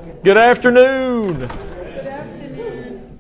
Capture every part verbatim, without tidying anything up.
Good afternoon. Good afternoon.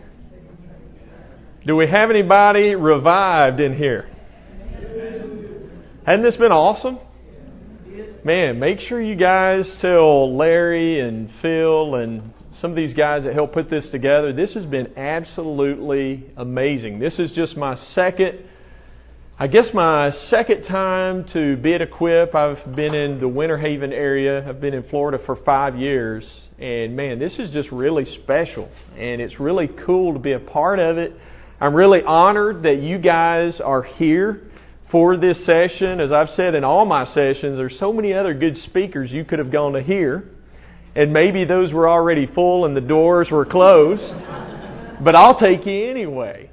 Do we have anybody revived in here? Hadn't this been awesome? Man, make sure you guys tell Larry and Phil and some of these guys that helped put this together. This has been absolutely amazing. This is just my second, I guess my second time to be at Equip. I've been in the Winter Haven area. I've been in Florida for five years. And man, this is just really special. And it's really cool to be a part of it. I'm really honored that you guys are here for this session. As I've said in all my sessions, there's so many other good speakers you could have gone to hear. And maybe those were already full and the doors were closed. But I'll take you anyway.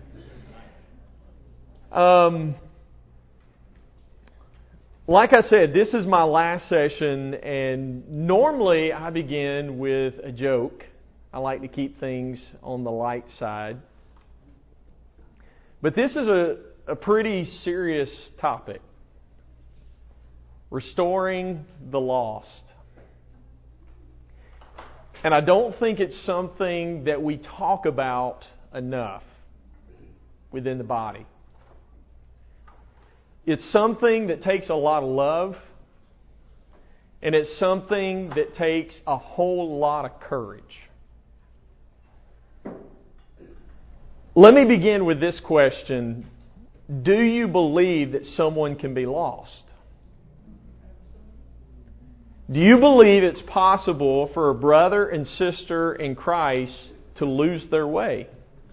Um... Like I said, this is my last session, and normally I begin with a joke. I like to keep things on the light side. But this is a, a pretty serious topic. Restoring the lost. And I don't think it's something that we talk about enough within the body. It's something that takes a lot of love, and it's something that takes a whole lot of courage. Let me begin with this question. Do you believe that someone can be lost? Do you believe it's possible for a brother and sister in Christ to lose their way?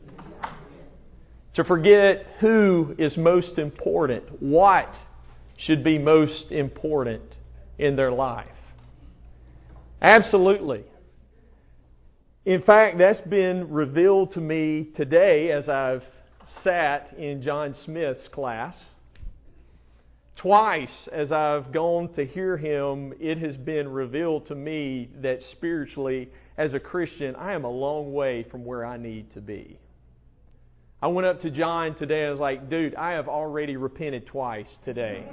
To forget who is most important, what should be most important in their life. Absolutely. In fact, that's been revealed to me today as I've sat in John Smith's class. Twice as I've gone to hear him, it has been revealed to me that spiritually, as a Christian, I am a long way from where I need to be. I went up to John today and I was like, dude, I have already repented twice today.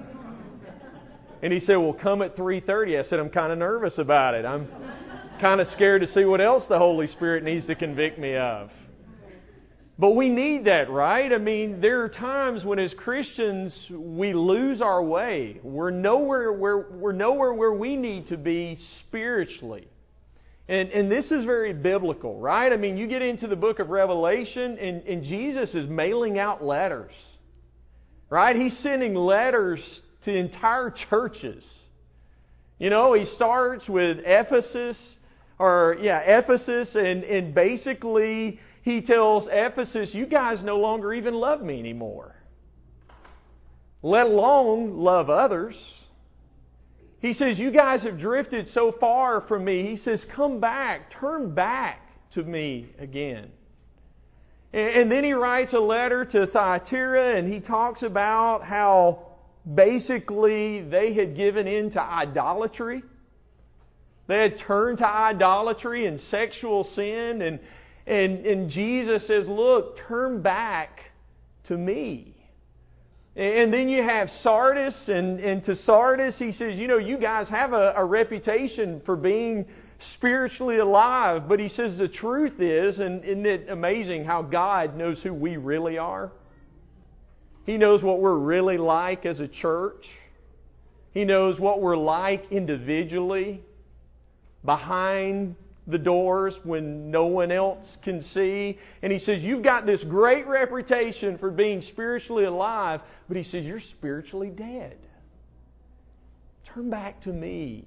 And he said, well, come at three thirty. I said, I'm kind of nervous about it. I'm kind of scared to see what else the Holy Spirit needs to convict me of. But we need that, right? I mean, there are times when as Christians we lose our way. We're nowhere where we're nowhere where we need to be spiritually. And, and this is very biblical, right? I mean, you get into the book of Revelation and, and Jesus is mailing out letters, right? He's sending letters to entire churches. You know, he starts with Ephesus, or yeah, Ephesus, and, and basically he tells Ephesus, you guys no longer even love me anymore. Let alone love others. He says, you guys have drifted so far from me. He says, come back, turn back to me again. And then he writes a letter to Thyatira and he talks about how basically they had given in to idolatry. They had turned to idolatry and sexual sin. And, and, and Jesus says, look, turn back to me. And then you have Sardis, and, and to Sardis he says, you know, you guys have a, a reputation for being spiritually alive. But he says the truth is, and isn't it amazing how God knows who we really are? He knows what we're really like as a church. He knows what we're like individually, behind the doors when no one else can see. And he says, you've got this great reputation for being spiritually alive, but he says, you're spiritually dead. Turn back to me.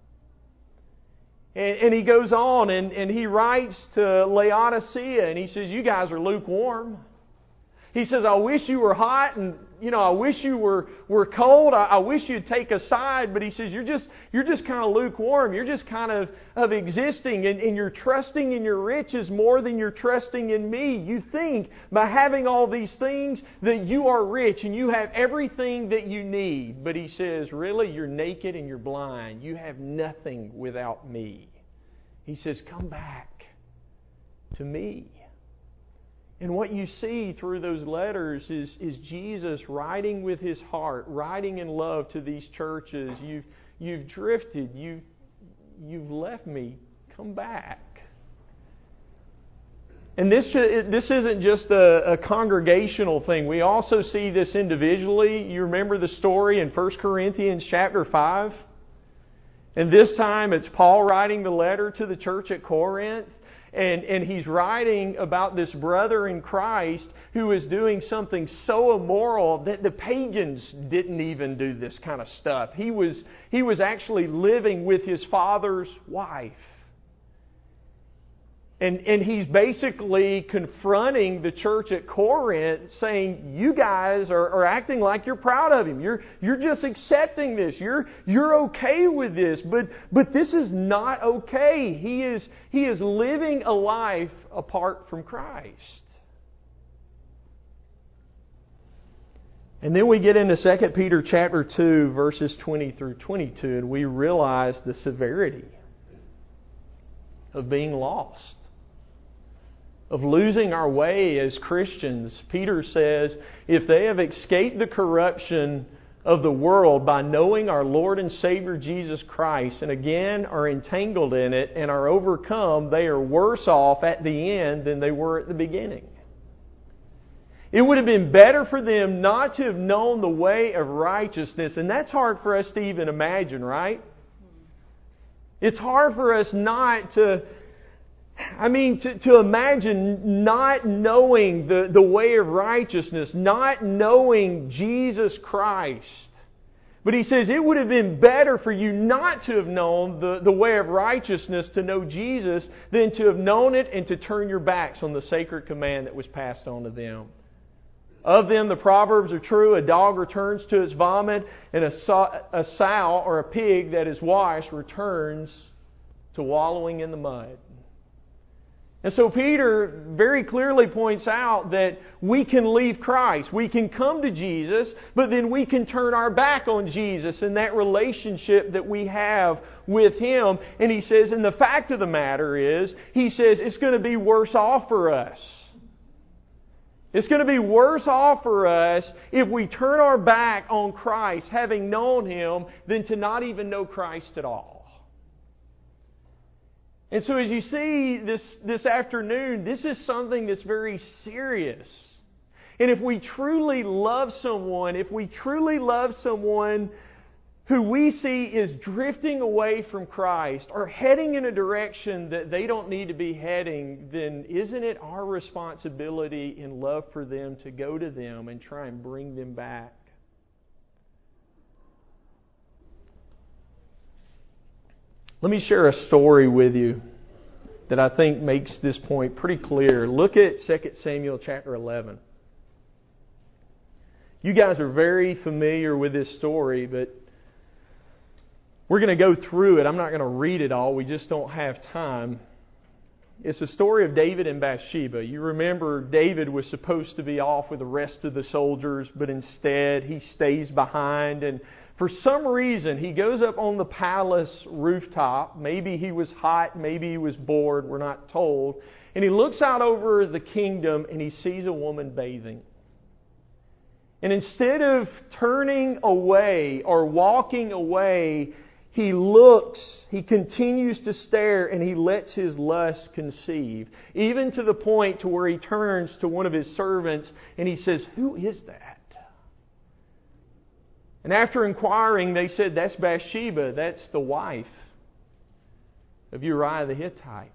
And, and he goes on and, and he writes to Laodicea and he says, you guys are lukewarm. He says, I wish you were hot and, you know, I wish you were, were cold. I, I wish you'd take a side. But he says, you're just you're just kind of lukewarm. You're just kind of, of existing and, and you're trusting in your riches more than you're trusting in me. You think by having all these things that you are rich and you have everything that you need. But he says, really, you're naked and you're blind. You have nothing without me. He says, come back to me. And what you see through those letters is, is Jesus writing with His heart, writing in love to these churches. You've, you've drifted. You, you've left me. come back. And this this isn't just a, a congregational thing. We also see this individually. You remember the story in First Corinthians chapter five? And this time it's Paul writing the letter to the church at Corinth. And, and he's writing about this brother in Christ who is doing something so immoral that the pagans didn't even do this kind of stuff. He was, he was actually living with his father's wife. And, and he's basically confronting the church at Corinth saying, you guys are, are acting like you're proud of him. You're, you're just accepting this. You're, you're okay with this. But, but this is not okay. He is, he is living a life apart from Christ. And then we get into Second Peter chapter two, verses twenty through twenty-two, and we realize the severity of being lost, of losing our way as Christians. Peter says, if they have escaped the corruption of the world by knowing our Lord and Savior Jesus Christ, and again are entangled in it and are overcome, they are worse off at the end than they were at the beginning. It would have been better for them not to have known the way of righteousness, and that's hard for us to even imagine, right? It's hard for us not to I mean, to, to imagine not knowing the, the way of righteousness, not knowing Jesus Christ. But he says it would have been better for you not to have known the, the way of righteousness, to know Jesus, than to have known it and to turn your backs on the sacred command that was passed on to them. Of them, the proverbs are true. A dog returns to its vomit, and a, sow, a sow or a pig that is washed returns to wallowing in the mud. And so Peter very clearly points out that we can leave Christ. We can come to Jesus, but then we can turn our back on Jesus and that relationship that we have with Him. And he says, and the fact of the matter is, he says, it's going to be worse off for us. It's going to be worse off for us if we turn our back on Christ, having known Him, than to not even know Christ at all. And so as you see this, this afternoon, this is something that's very serious. And if we truly love someone, if we truly love someone who we see is drifting away from Christ or heading in a direction that they don't need to be heading, then isn't it our responsibility in love for them to go to them and try and bring them back? Let me share a story with you that I think makes this point pretty clear. Look at Second Samuel chapter eleven. You guys are very familiar with this story, but we're going to go through it. I'm not going to read it all. We just don't have time. It's the story of David and Bathsheba. You remember David was supposed to be off with the rest of the soldiers, but instead he stays behind, and for some reason, he goes up on the palace rooftop. Maybe he was hot, maybe he was bored, we're not told. And he looks out over the kingdom and he sees a woman bathing. And instead of turning away or walking away, he looks, he continues to stare, and he lets his lust conceive. Even to the point to where he turns to one of his servants and he says, "Who is that?" And after inquiring, they said, "That's Bathsheba. That's the wife of Uriah the Hittite."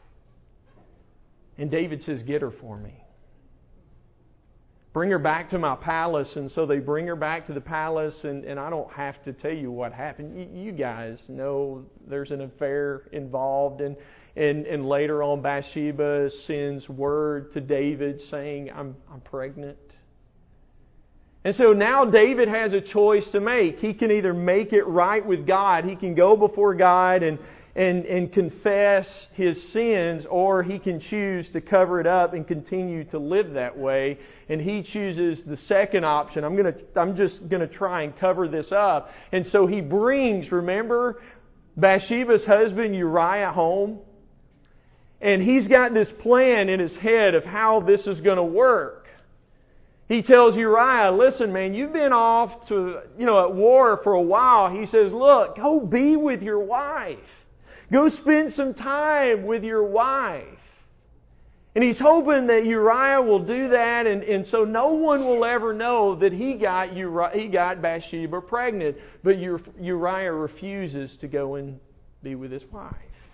And David says, "Get her for me. Bring her back to my palace." And so they bring her back to the palace, and, and I don't have to tell you what happened. You, you guys know there's an affair involved, and, and, and later on Bathsheba sends word to David saying, I'm, I'm pregnant. And so now David has a choice to make. He can either make it right with God, he can go before God and, and, and confess his sins, or he can choose to cover it up and continue to live that way. And he chooses the second option. I'm going to, I'm just going to try and cover this up. And so he brings, remember, Bathsheba's husband Uriah home. And he's got this plan in his head of how this is going to work. He tells Uriah, "Listen, man, you've been off to, you know, at war for a while." He says, "Look, go be with your wife. Go spend some time with your wife. And he's hoping that Uriah will do that, and, and so no one will ever know that he got Uriah, he got Bathsheba pregnant. But Uriah refuses to go and be with his wife.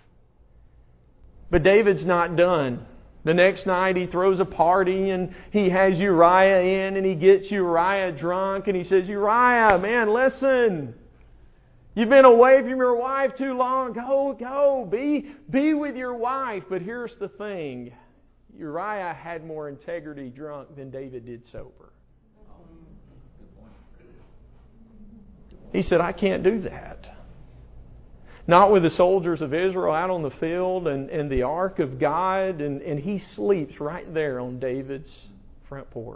But David's not done. The next night he throws a party and he has Uriah in and he gets Uriah drunk and he says, Uriah, man, listen. You've been away from your wife too long. Go, go, be, be with your wife. But here's the thing. Uriah had more integrity drunk than David did sober. He said, I can't do that. Not with the soldiers of Israel out on the field and, and the ark of God. And, and he sleeps right there on David's front porch.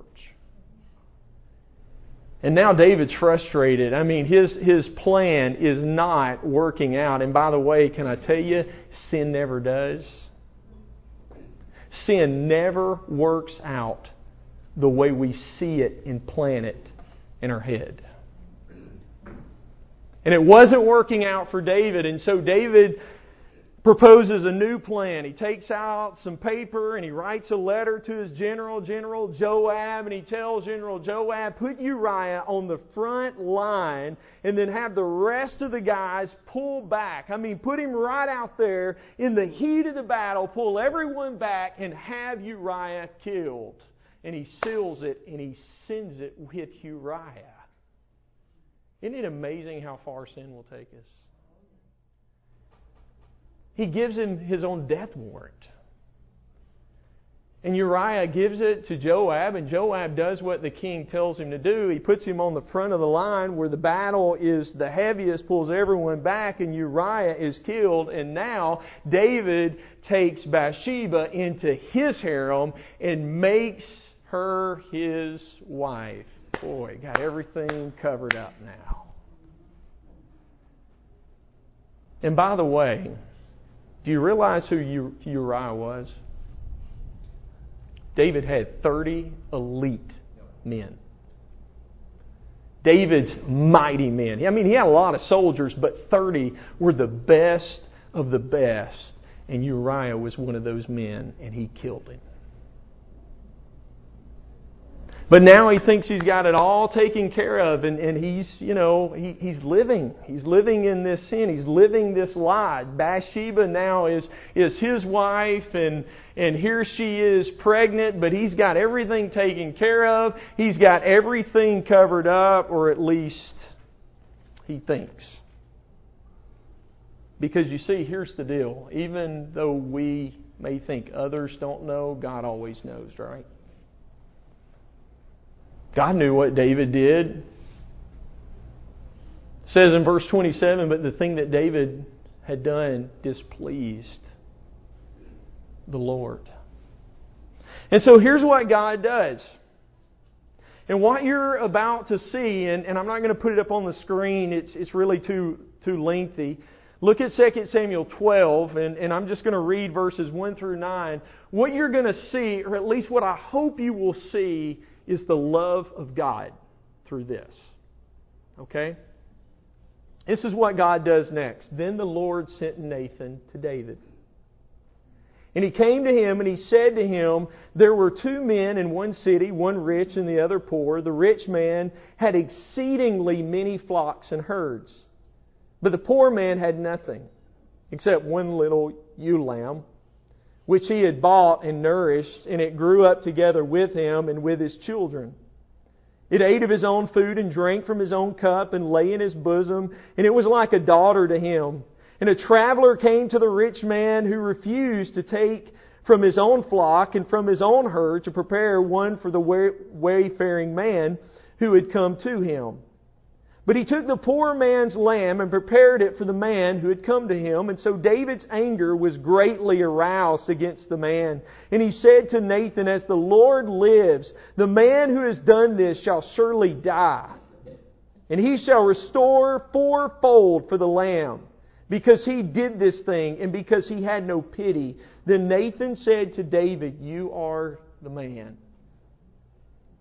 And now David's frustrated. I mean, his, his plan is not working out. And by the way, can I tell you, sin never does. Sin never works out the way we see it and plan it in our head. And it wasn't working out for David. And so David proposes a new plan. He takes out some paper and he writes a letter to his general, General Joab. And he tells General Joab, put Uriah on the front line and then have the rest of the guys pull back. I mean, put him right out there in the heat of the battle, pull everyone back and have Uriah killed. And he seals it and he sends it with Uriah. Isn't it amazing how far sin will take us? He gives him his own death warrant. And Uriah gives it to Joab, and Joab does what the king tells him to do. He puts him on the front of the line where the battle is the heaviest, pulls everyone back, and Uriah is killed. And now David takes Bathsheba into his harem and makes her his wife. Boy, got everything covered up now. And by the way, do you realize who Uriah was? David had thirty elite men. David's mighty men. I mean, he had a lot of soldiers, but thirty were the best of the best. And Uriah was one of those men, and he killed him. But now he thinks he's got it all taken care of, and, and he's, you know, he, he's living. He's living in this sin. He's living this lie. Bathsheba now is, is his wife, and, and here she is pregnant, but he's got everything taken care of. He's got everything covered up, or at least he thinks. Because you see, here's the deal. Even though we may think others don't know, God always knows, right? God knew what David did. It says in verse twenty-seven, but the thing that David had done displeased the Lord. And so here's what God does. And what you're about to see, and, and I'm not going to put it up on the screen, it's, it's really too, too lengthy. Look at Second Samuel twelve, and, and I'm just going to read verses one through nine. What you're going to see, or at least what I hope you will see, is the love of God through this. Okay? This is what God does next. Then the Lord sent Nathan to David. And he came to him and he said to him, there were two men in one city, one rich and the other poor. The rich man had exceedingly many flocks and herds. But the poor man had nothing except one little ewe lamb, which he had bought and nourished, and it grew up together with him and with his children. It ate of his own food and drank from his own cup and lay in his bosom, and it was like a daughter to him. And a traveler came to the rich man who refused to take from his own flock and from his own herd to prepare one for the wayfaring man who had come to him. But he took the poor man's lamb and prepared it for the man who had come to him. And so David's anger was greatly aroused against the man. And he said to Nathan, as the Lord lives, the man who has done this shall surely die. And he shall restore fourfold for the lamb, because he did this thing and because he had no pity. Then Nathan said to David, you are the man.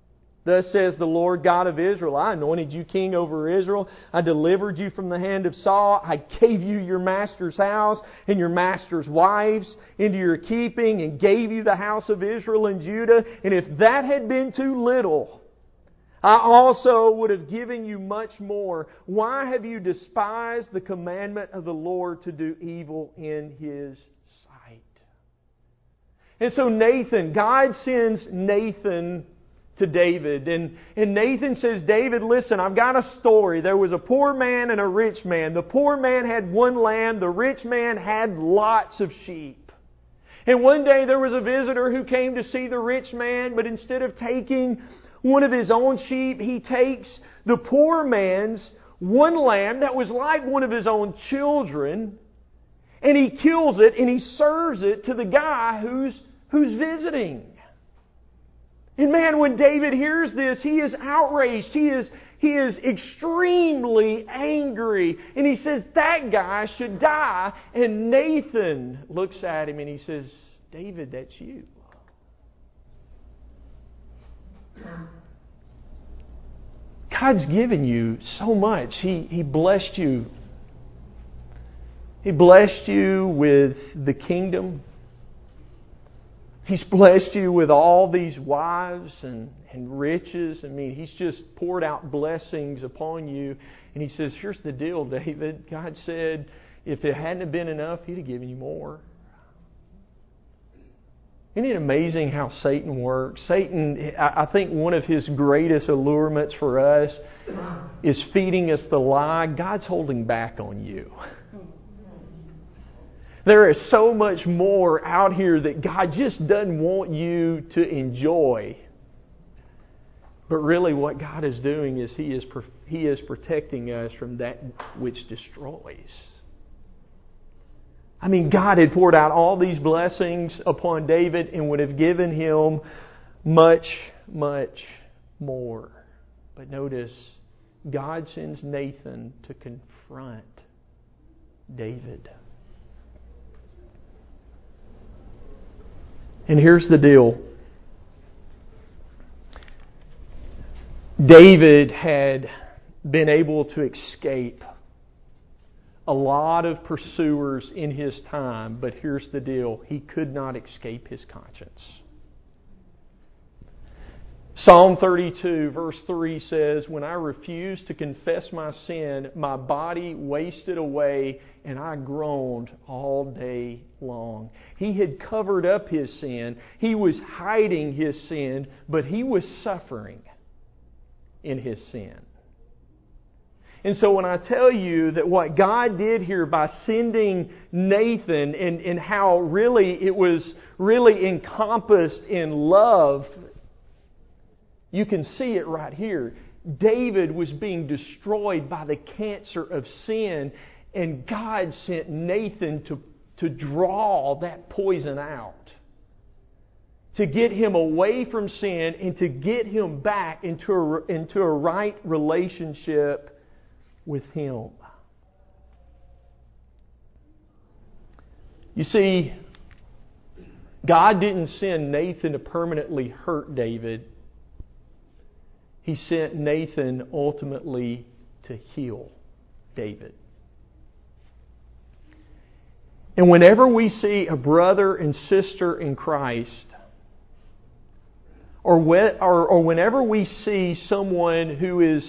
Thus says the Lord God of Israel, I anointed you king over Israel. I delivered you from the hand of Saul. I gave you your master's house and your master's wives into your keeping and gave you the house of Israel and Judah. And if that had been too little, I also would have given you much more. Why have you despised the commandment of the Lord to do evil in His sight? And so Nathan, God sends Nathan to David. And, and Nathan says, David, listen, I've got a story. There was a poor man and a rich man. The poor man had one lamb. The rich man had lots of sheep. And one day there was a visitor who came to see the rich man, but instead of taking one of his own sheep, he takes the poor man's one lamb that was like one of his own children, and he kills it and he serves it to the guy who's, who's visiting. And man, when David hears this, he is outraged. He is, he is extremely angry. And he says, that guy should die. And Nathan looks at him and he says, David, that's you. God's given you so much. He, he blessed you. He blessed you with the kingdom. He's blessed you with all these wives and, and riches. I mean, He's just poured out blessings upon you. And He says, here's the deal, David. God said, if it hadn't been enough, He'd have given you more. Isn't it amazing how Satan works? Satan, I think one of his greatest allurements for us is feeding us the lie, God's holding back on you. There is so much more out here that God just doesn't want you to enjoy. But really what God is doing is He is He is protecting us from that which destroys. I mean, God had poured out all these blessings upon David and would have given him much, much more. But notice, God sends Nathan to confront David. And here's the deal. David had been able to escape a lot of pursuers in his time, but here's the deal. He could not escape his conscience. Psalm thirty-two verse three says, when I refused to confess my sin, my body wasted away and I groaned all day long. He had covered up his sin. He was hiding his sin, but he was suffering in his sin. And so when I tell you that what God did here by sending Nathan and, and how really it was really encompassed in love, you can see it right here. David was being destroyed by the cancer of sin, and God sent Nathan to, to draw that poison out. To get him away from sin and to get him back into a, into a right relationship with Him. You see, God didn't send Nathan to permanently hurt David. He sent Nathan ultimately to heal David. And whenever we see a brother and sister in Christ, or, when, or, or whenever we see someone who is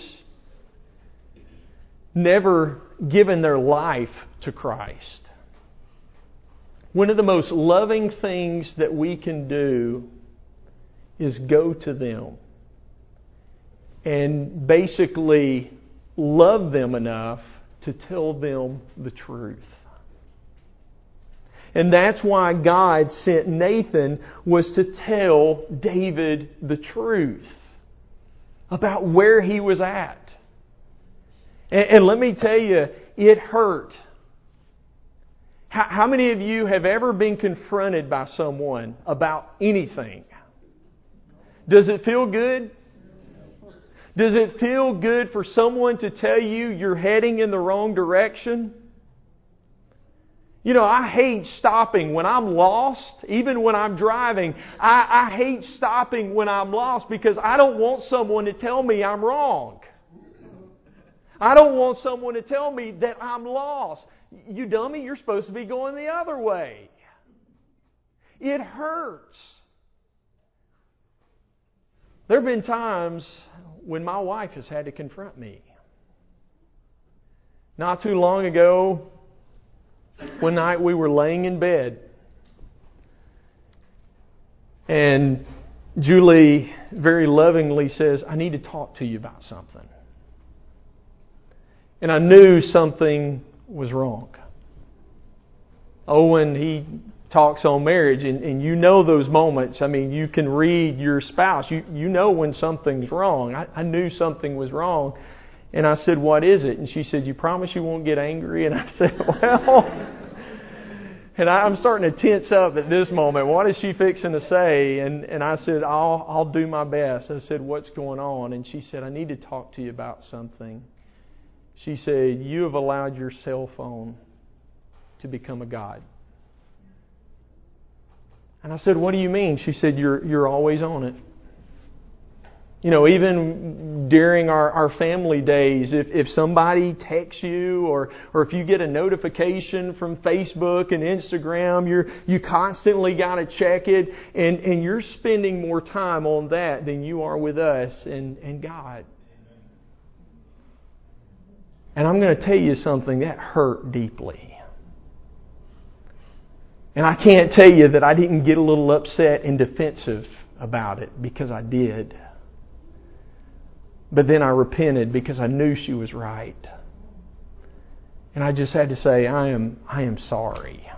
never given their life to Christ, one of the most loving things that we can do is go to them and basically love them enough to tell them the truth. And that's why God sent Nathan, was to tell David the truth about where he was at. And, and let me tell you, it hurt. How, how many of you have ever been confronted by someone about anything? Does it feel good? Does it feel good for someone to tell you you're heading in the wrong direction? You know, I hate stopping when I'm lost, even when I'm driving. I, I hate stopping when I'm lost because I don't want someone to tell me I'm wrong. I don't want someone to tell me that I'm lost. You dummy, you're supposed to be going the other way. It hurts. There have been times when my wife has had to confront me. Not too long ago, one night we were laying in bed, and Julie very lovingly says, I need to talk to you about something. And I knew something was wrong. Owen, he talks on marriage, and, and you know those moments. I mean, you can read your spouse. You, you know when something's wrong. I, I knew something was wrong. And I said, what is it? And she said, you promise you won't get angry? And I said, well... And I, I'm starting to tense up at this moment. What is she fixing to say? And, and I said, I'll, I'll do my best. I said, what's going on? And she said, I need to talk to you about something. She said, you have allowed your cell phone to become a god. And I said, what do you mean? She said, you're you're always on it. You know, even during our, our family days, if, if somebody texts you or, or if you get a notification from Facebook and Instagram, you're, you constantly got to check it. And, and you're spending more time on that than you are with us and, and God. And I'm going to tell you something that hurt deeply. And I can't tell you that I didn't get a little upset and defensive about it, because I did. But then I repented because I knew she was right. And I just had to say, I am I am sorry.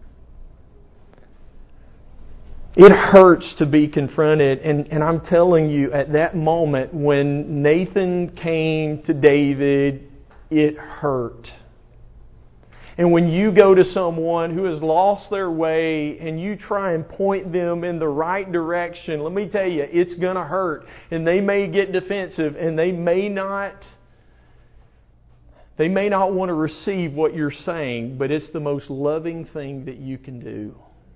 It hurts to be confronted. And, and I'm telling you, at that moment when Nathan came to David, it hurt. And when you go to someone who has lost their way and you try and point them in the right direction, let me tell you, it's going to hurt. And they may get defensive and they may not they may not want to receive what you're saying, but it's the most loving thing that you can do.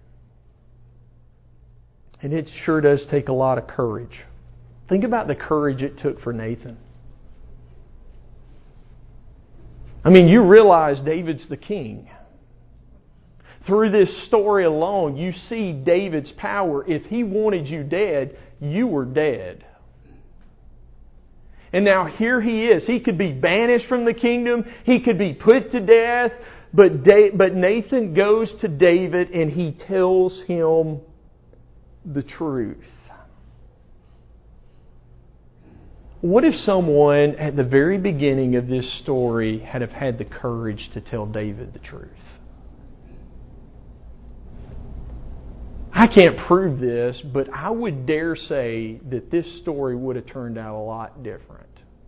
And it sure does take a lot of courage. Think about the courage it took for Nathan. I mean, you realize David's the king. Through this story alone, you see David's power. If he wanted you dead, you were dead. And now here he is. He could be banished from the kingdom. He could be put to death. But, da- but Nathan goes to David and he tells him the truth. What if someone at the very beginning of this story had have had the courage to tell David the truth? I can't prove this, but I would dare say that this story would have turned out a lot different.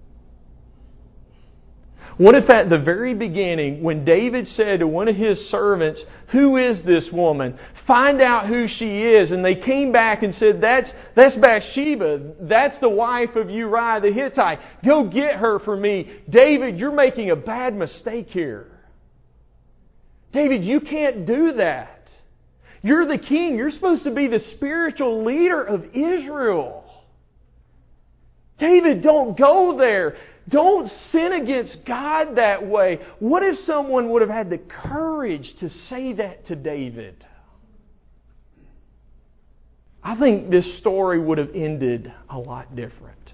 What if at the very beginning, when David said to one of his servants, who is this woman? Find out who she is. And they came back and said, that's, that's Bathsheba. That's the wife of Uriah the Hittite. Go get her for me. David, you're making a bad mistake here. David, you can't do that. You're the king. You're supposed to be the spiritual leader of Israel. David, don't go there. Don't sin against God that way. What if someone would have had the courage to say that to David? I think this story would have ended a lot different.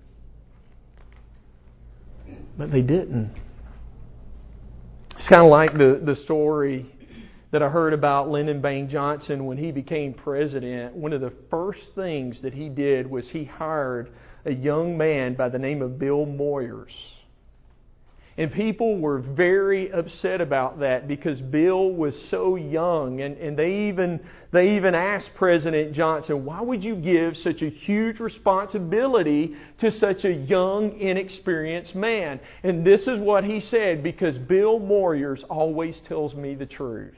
But they didn't. It's kind of like the, the story that I heard about Lyndon Baines Johnson when he became president. One of the first things that he did was he hired a young man by the name of Bill Moyers. And people were very upset about that because Bill was so young. And, and they even they even asked President Johnson, why would you give such a huge responsibility to such a young, inexperienced man? And this is what he said, because Bill Moyers always tells me the truth.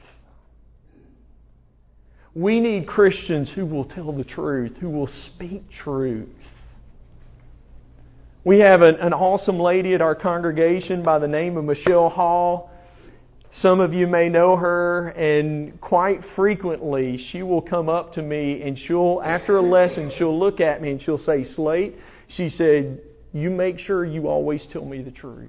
We need Christians who will tell the truth, who will speak truth. We have an, an awesome lady at our congregation by the name of Michelle Hall. Some of you may know her, and quite frequently she will come up to me and she'll, after a lesson, she'll look at me and she'll say, Slate, she said, you make sure you always tell me the truth.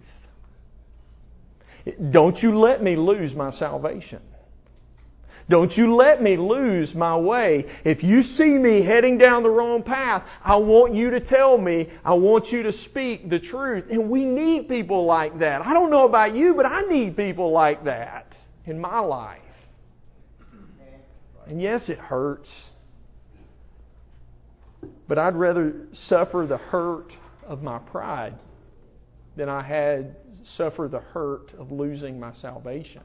Don't you let me lose my salvation. Don't you let me lose my way. If you see me heading down the wrong path, I want you to tell me. I want you to speak the truth. And we need people like that. I don't know about you, but I need people like that in my life. And yes, it hurts. But I'd rather suffer the hurt of my pride than I had suffer the hurt of losing my salvation.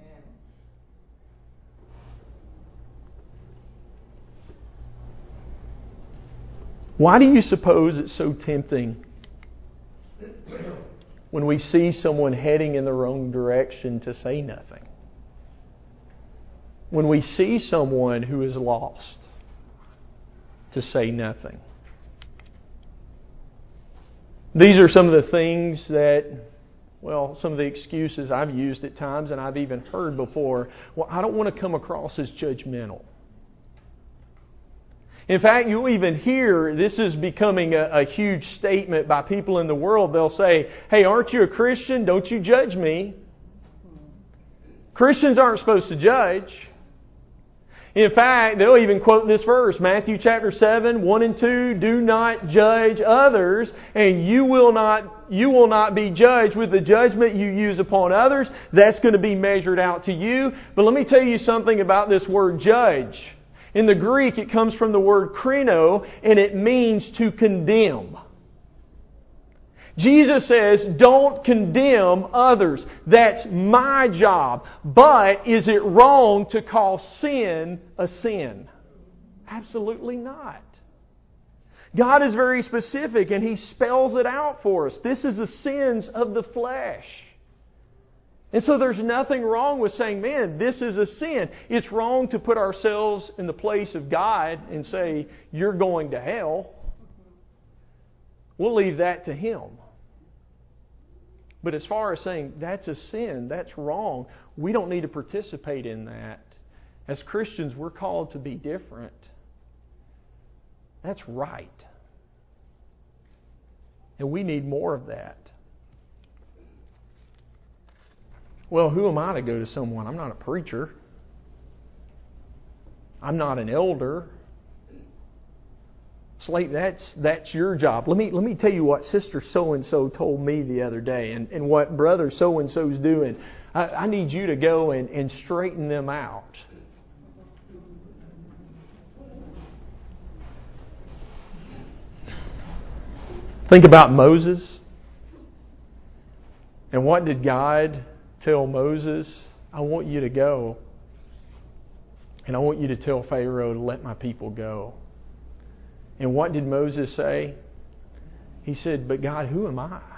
Why do you suppose it's so tempting when we see someone heading in the wrong direction to say nothing? When we see someone who is lost, to say nothing? These are some of the things that, well, some of the excuses I've used at times and I've even heard before. Well, I don't want to come across as judgmental. In fact, you'll even hear, this is becoming a, a huge statement by people in the world. They'll say, hey, aren't you a Christian? Don't you judge me. Christians aren't supposed to judge. In fact, they'll even quote this verse, Matthew chapter seven, one and two, do not judge others, and you will not, you will not be judged with the judgment you use upon others. That's going to be measured out to you. But let me tell you something about this word judge. In the Greek, it comes from the word krino, and it means to condemn. Jesus says, don't condemn others. That's my job. But is it wrong to call sin a sin? Absolutely not. God is very specific, and He spells it out for us. This is the sins of the flesh. And so there's nothing wrong with saying, man, this is a sin. It's wrong to put ourselves in the place of God and say, you're going to hell. We'll leave that to Him. But as far as saying, that's a sin, that's wrong, we don't need to participate in that. As Christians, we're called to be different. That's right. And we need more of that. Well, who am I to go to someone? I'm not a preacher. I'm not an elder. Slate, that's that's your job. Let me let me tell you what Sister So-and-so told me the other day and, and what Brother So-and-so's doing. I, I need you to go and, and straighten them out. Think about Moses. And what did God tell Moses? I want you to go. And I want you to tell Pharaoh to let my people go. And what did Moses say? He said, but God, who am I?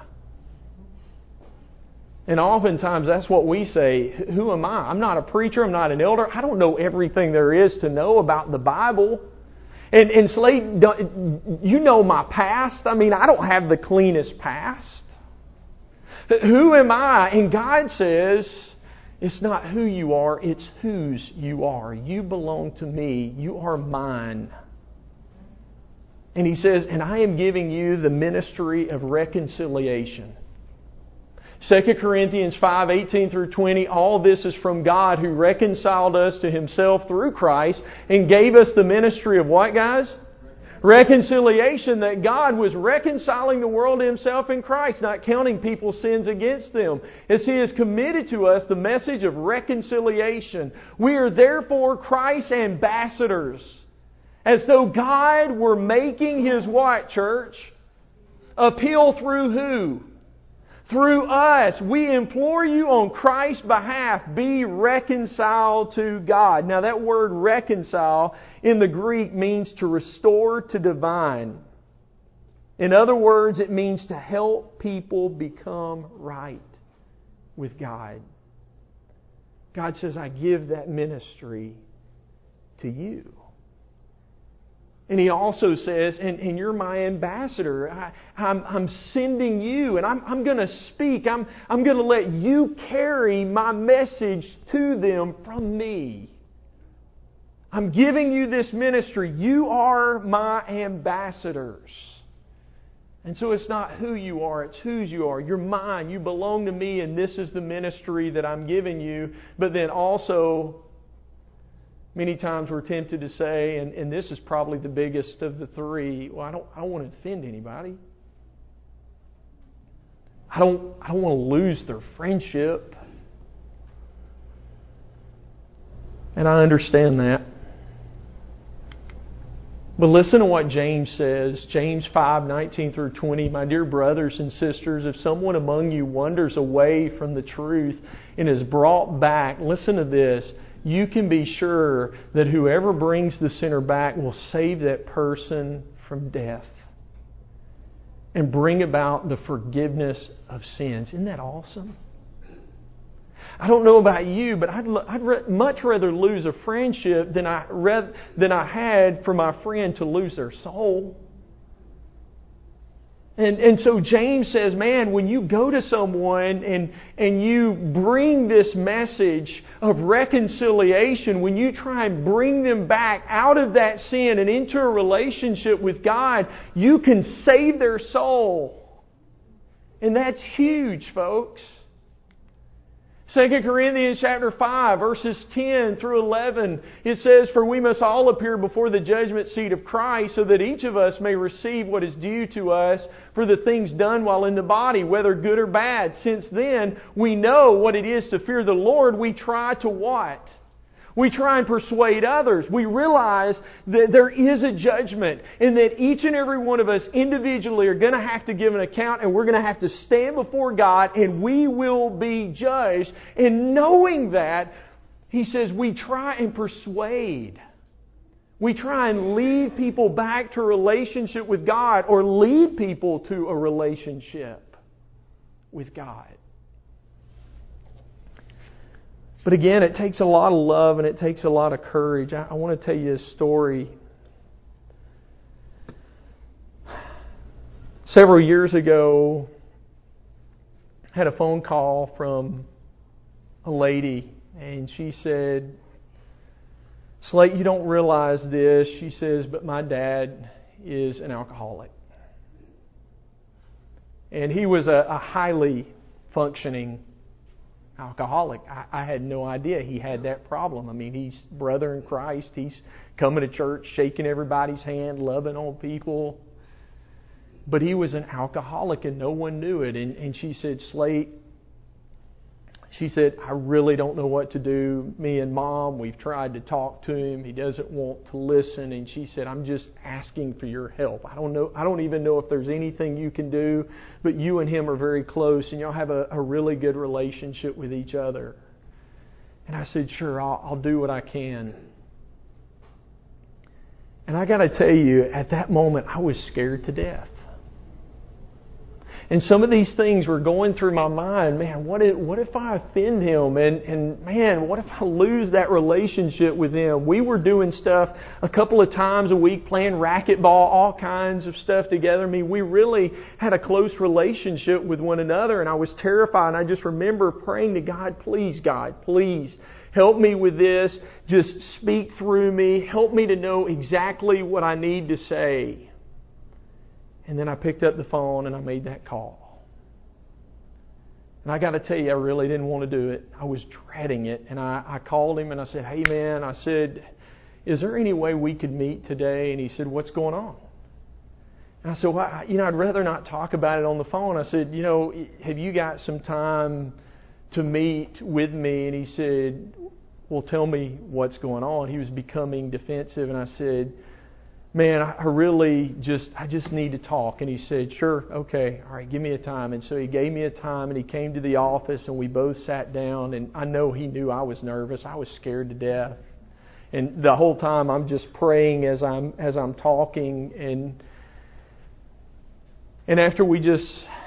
And oftentimes that's what we say. Who am I? I'm not a preacher. I'm not an elder. I don't know everything there is to know about the Bible. And, and Slate, you know my past. I mean, I don't have the cleanest past. Who am I? And God says, it's not who you are, it's whose you are. You belong to me. You are mine. And He says, and I am giving you the ministry of reconciliation. Second Corinthians five, eighteen through twenty, all this is from God who reconciled us to Himself through Christ and gave us the ministry of what, guys? Reconciliation, that God was reconciling the world to Himself in Christ, not counting people's sins against them. As He has committed to us the message of reconciliation. We are therefore Christ's ambassadors. As though God were making His what, church? Appeal through who? Through us. We implore you on Christ's behalf, be reconciled to God. Now that word reconcile in the Greek means to restore to divine. In other words, it means to help people become right with God. God says, I give that ministry to you. And he also says, and, and you're my ambassador. I, I'm, I'm sending you, and I'm, I'm going to speak. I'm, I'm going to let you carry my message to them from me. I'm giving you this ministry. You are my ambassadors. And so it's not who you are, it's whose you are. You're mine. You belong to me, and this is the ministry that I'm giving you. But then also, many times we're tempted to say, and, and this is probably the biggest of the three, well, I don't, I don't want to offend anybody. I don't, I don't want to lose their friendship. And I understand that. But listen to what James says. James five, nineteen through twenty. My dear brothers and sisters, if someone among you wanders away from the truth and is brought back, listen to this. You can be sure that whoever brings the sinner back will save that person from death and bring about the forgiveness of sins. Isn't that awesome? I don't know about you, but I'd, I'd re- much rather lose a friendship than I read, than I had for my friend to lose their soul. And, and so James says, man, when you go to someone and, and you bring this message of reconciliation, when you try and bring them back out of that sin and into a relationship with God, you can save their soul. And that's huge, folks. Second Corinthians chapter five, verses ten through eleven, it says, for we must all appear before the judgment seat of Christ, so that each of us may receive what is due to us for the things done while in the body, whether good or bad. Since then we know what it is to fear the Lord, we try to what? We try and persuade others. We realize that there is a judgment and that each and every one of us individually are going to have to give an account, and we're going to have to stand before God, and we will be judged. And knowing that, he says we try and persuade. We try and lead people back to a relationship with God, or lead people to a relationship with God. But again, it takes a lot of love and it takes a lot of courage. I, I want to tell you a story. Several years ago, I had a phone call from a lady, and she said, Slate, you don't realize this. She says, but my dad is an alcoholic. And he was a, a highly functioning alcoholic. I, I had no idea he had that problem. I mean, he's brother in Christ. He's coming to church, shaking everybody's hand, loving on people. But he was an alcoholic and no one knew it. And, and she said, Slate, she said, I really don't know what to do. Me and Mom, we've tried to talk to him. He doesn't want to listen. And she said, I'm just asking for your help. I don't know. I don't even know if there's anything you can do, but you and him are very close and y'all have a, a really good relationship with each other. And I said, sure, I'll, I'll do what I can. And I got to tell you, at that moment, I was scared to death. And some of these things were going through my mind. Man, what if, what if I offend him? And, and man, what if I lose that relationship with him? We were doing stuff a couple of times a week, playing racquetball, all kinds of stuff together. I mean, we really had a close relationship with one another. And I was terrified. And I just remember praying to God, please, God, please help me with this. Just speak through me. Help me to know exactly what I need to say. And then I picked up the phone and I made that call. And I got to tell you, I really didn't want to do it. I was dreading it. And I, I called him and I said, hey man, I said, is there any way we could meet today? And he said, what's going on? And I said, well, I, you know, I'd rather not talk about it on the phone. I said, you know, have you got some time to meet with me? And he said, well, tell me what's going on. He was becoming defensive. And I said, man, I really just, I just need to talk. And he said, sure, okay, all right, give me a time. And so he gave me a time and he came to the office and we both sat down. And I know he knew I was nervous. I was scared to death. And the whole time I'm just praying as I'm, as I'm talking. And, and after we just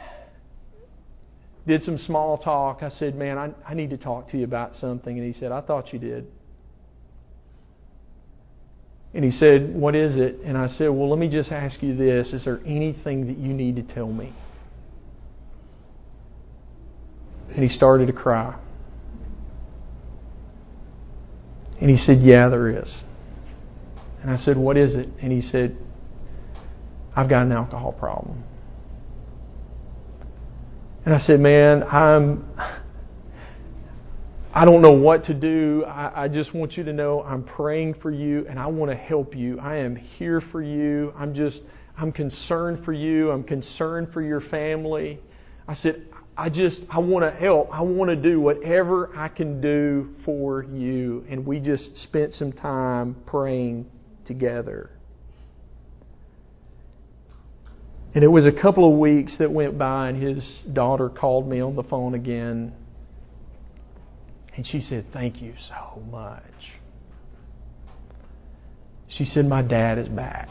did some small talk, I said, man, I, I need to talk to you about something. And he said, I thought you did. And he said, "What is it?" And I said, "Well, let me just ask you this. Is there anything that you need to tell me?" And he started to cry. And he said, "Yeah, there is." And I said, "What is it?" And he said, "I've got an alcohol problem." And I said, "Man, I'm... I don't know what to do. I, I just want you to know I'm praying for you and I want to help you. I am here for you. I'm just, I'm concerned for you. I'm concerned for your family." I said, I just, I want to help. I want to do whatever I can do for you. And we just spent some time praying together. And it was a couple of weeks that went by and his daughter called me on the phone again. And she said, "Thank you so much." She said, "My dad is back.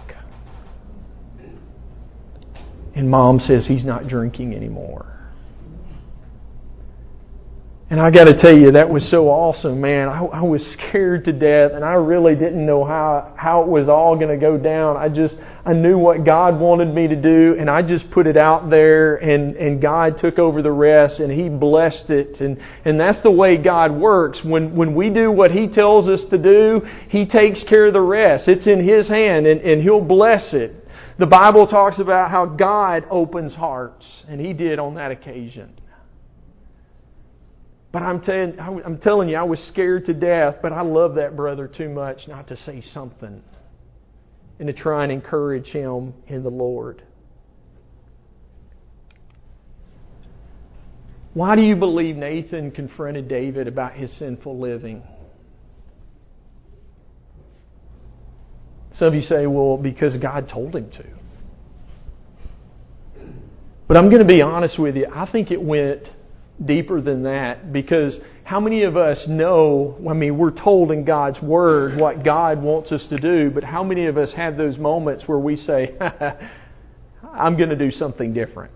And Mom says he's not drinking anymore." And I got to tell you, that was so awesome, man. I, I was scared to death, and I really didn't know how, how it was all going to go down. I just, I knew what God wanted me to do, and I just put it out there, and, and God took over the rest, and He blessed it. And, and that's the way God works. When, when we do what He tells us to do, He takes care of the rest. It's in His hand, and, and He'll bless it. The Bible talks about how God opens hearts, and He did on that occasion. But I'm telling, I'm telling you, I was scared to death, but I love that brother too much not to say something and to try and encourage him in the Lord. Why do you believe Nathan confronted David about his sinful living? Some of you say, well, because God told him to. But I'm going to be honest with you. I think it went deeper than that, because how many of us know, I mean, we're told in God's Word what God wants us to do, but how many of us have those moments where we say, I'm going to do something different?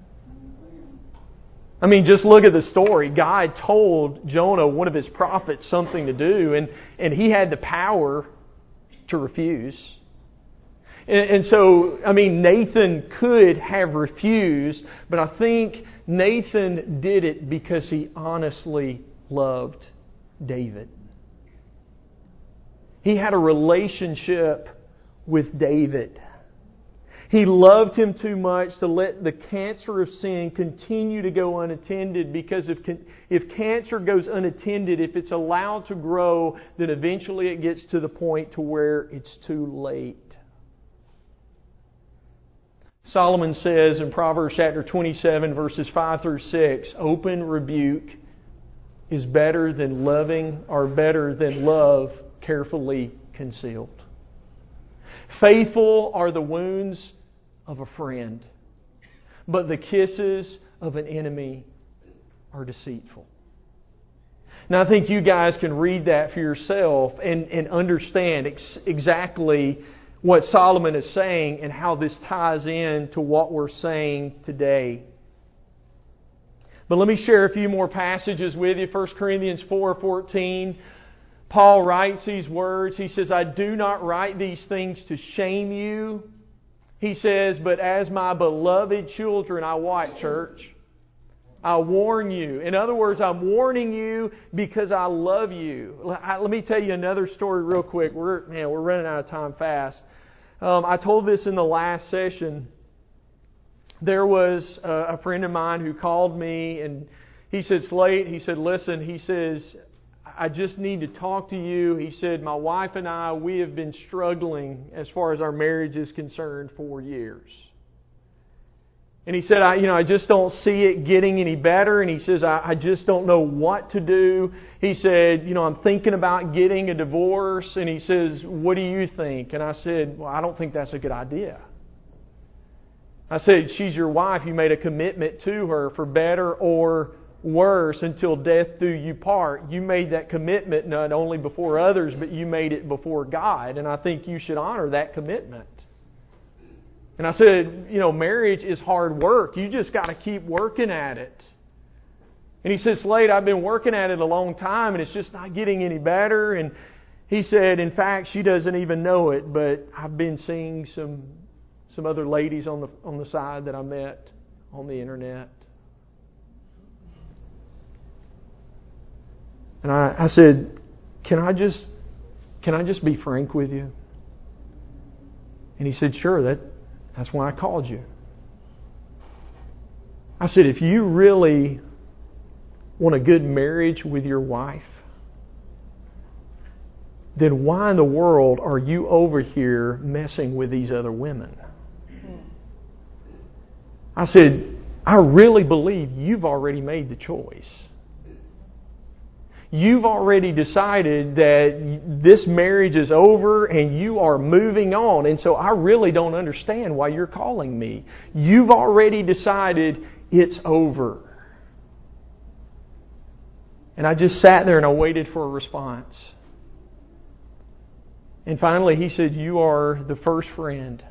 I mean, just look at the story. God told Jonah, one of His prophets, something to do, and, and he had the power to refuse. And, and so, I mean, Nathan could have refused, but I think Nathan did it because he honestly loved David. He had a relationship with David. He loved him too much to let the cancer of sin continue to go unattended, because if if cancer goes unattended, if it's allowed to grow, then eventually it gets to the point to where it's too late. Solomon says in Proverbs chapter twenty-seven, verses five through six, open rebuke is better than loving, or better than love carefully concealed. Faithful are the wounds of a friend, but the kisses of an enemy are deceitful. Now, I think you guys can read that for yourself and, and understand ex- exactly what Solomon is saying and how this ties in to what we're saying today. But let me share a few more passages with you. First Corinthians four fourteen. Paul writes these words. He says, I do not write these things to shame you. He says, but as my beloved children, I what, church? I warn you. In other words, I'm warning you because I love you. Let me tell you another story real quick. We're man, we're running out of time fast. Um, I told this in the last session. There was a, a friend of mine who called me and he said, Slate, he said, listen, he says, I just need to talk to you. He said, my wife and I, we have been struggling as far as our marriage is concerned for years. And he said, I, you know, I just don't see it getting any better. And he says, I, I just don't know what to do. He said, you know, I'm thinking about getting a divorce. And he says, what do you think? And I said, well, I don't think that's a good idea. I said, she's your wife. You made a commitment to her for better or worse until death do you part. You made that commitment not only before others, but you made it before God. And I think you should honor that commitment. And I said, you know, marriage is hard work. You just got to keep working at it. And he said, Slade, I've been working at it a long time and it's just not getting any better. And He said, in fact, she doesn't even know it, but I've been seeing some some other ladies on the on the side that I met on the internet. And I, I said, Can I just can I just be frank with you? And he said, Sure, that that's why I called you. I said, if you really want a good marriage with your wife, then why in the world are you over here messing with these other women? I said, I really believe you've already made the choice. You've already decided that this marriage is over and you are moving on. And so I really don't understand why you're calling me. You've already decided it's over. And I just sat there and I waited for a response. And finally he said, you are the first friend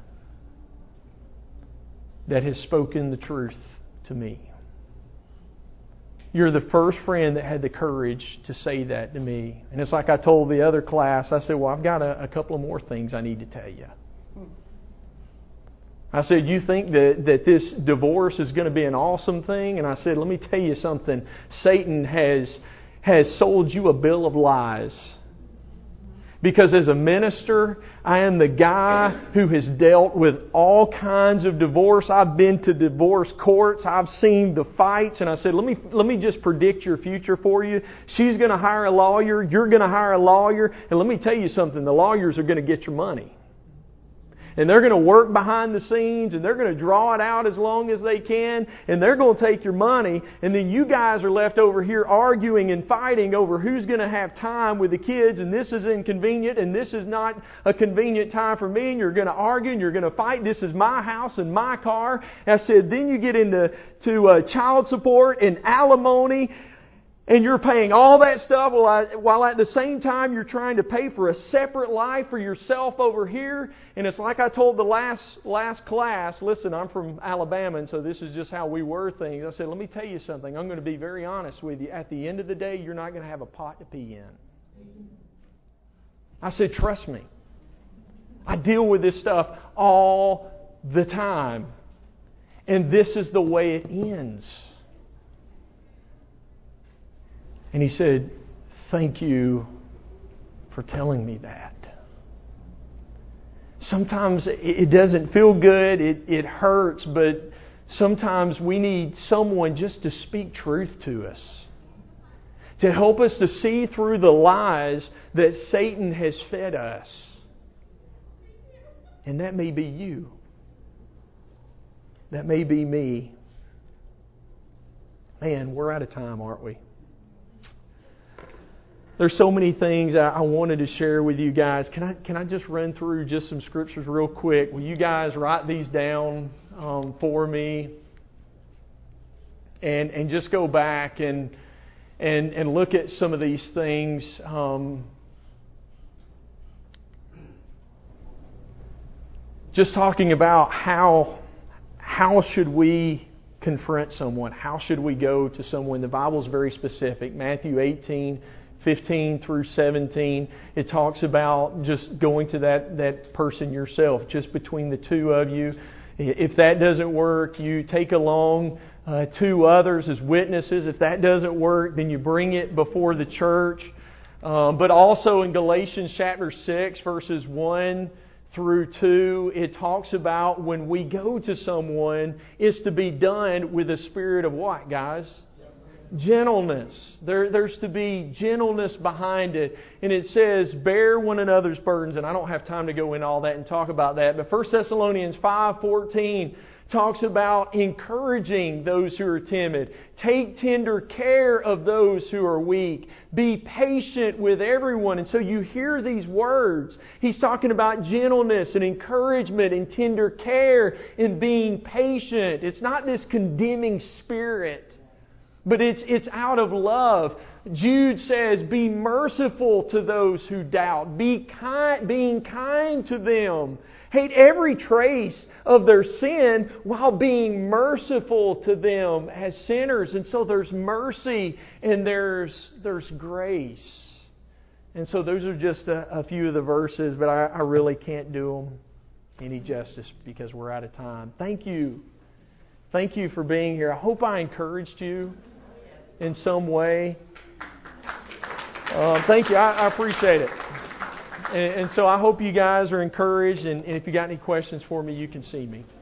that has spoken the truth to me. You're the first friend that had the courage to say that to me. And it's like I told the other class, I said, well, I've got a, a couple of more things I need to tell you. I said, you think that, that this divorce is going to be an awesome thing? And I said, let me tell you something. Satan has, has sold you a bill of lies. Because as a minister, I am the guy who has dealt with all kinds of divorce. I've been to divorce courts. I've seen the fights. And I said, let me let me just predict your future for you. She's going to hire a lawyer. You're going to hire a lawyer. And let me tell you something. The lawyers are going to get your money. And they're going to work behind the scenes, and they're going to draw it out as long as they can, and they're going to take your money, and then you guys are left over here arguing and fighting over who's going to have time with the kids, and this is inconvenient, and this is not a convenient time for me, and you're going to argue, and you're going to fight. This is my house and my car. And I said, then you get into to uh, child support and alimony, and you're paying all that stuff while, I, while at the same time you're trying to pay for a separate life for yourself over here. And it's like I told the last last class, listen, I'm from Alabama, and so this is just how we were things. I said, let me tell you something. I'm going to be very honest with you. At the end of the day, you're not going to have a pot to pee in. I said, trust me. I deal with this stuff all the time. And this is the way it ends. And he said, thank you for telling me that. Sometimes it doesn't feel good, it, it hurts, but sometimes we need someone just to speak truth to us. To help us to see through the lies that Satan has fed us. And that may be you. That may be me. Man, we're out of time, aren't we? There's so many things I wanted to share with you guys. Can I can I just run through just some scriptures real quick? Will you guys write these down um, for me? And and just go back and and and look at some of these things. Um, just talking about how how should we confront someone? How should we go to someone? The Bible is very specific. Matthew eighteen. fifteen through seventeen, it talks about just going to that, that person yourself, just between the two of you. If that doesn't work, you take along uh, two others as witnesses. If that doesn't work, then you bring it before the church. Um, but also in Galatians chapter six, verses one through two, it talks about when we go to someone, it's to be done with a spirit of what, guys? Gentleness. There, there's to be gentleness behind it. And it says, bear one another's burdens. And I don't have time to go into all that and talk about that. But First Thessalonians five fourteen talks about encouraging those who are timid. Take tender care of those who are weak. Be patient with everyone. And so you hear these words. He's talking about gentleness and encouragement and tender care and being patient. It's not this condemning spirit. But it's it's out of love. Jude says, be merciful to those who doubt. Be kind, being kind to them. Hate every trace of their sin while being merciful to them as sinners. And so there's mercy and there's there's grace And so those are just a, a few of the verses, but I, I really can't do them any justice because we're out of time. Thank you. Thank you for being here. I hope I encouraged you in some way. Uh, thank you. I, I appreciate it. And, and so I hope you guys are encouraged. And, and if you got any questions for me, you can see me.